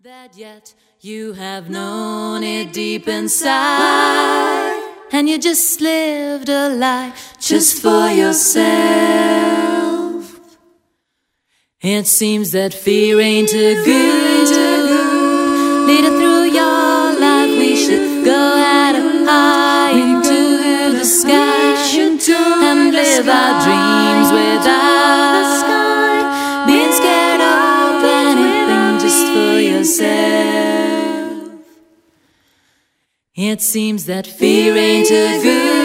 That yet you have known it deep inside, and you just lived a lie just for yourself. It seems that fear ain't a good leader through your life. We should go out high into the sky and live our dreams without being scared of anything, just for yourself. It seems that fear ain't a good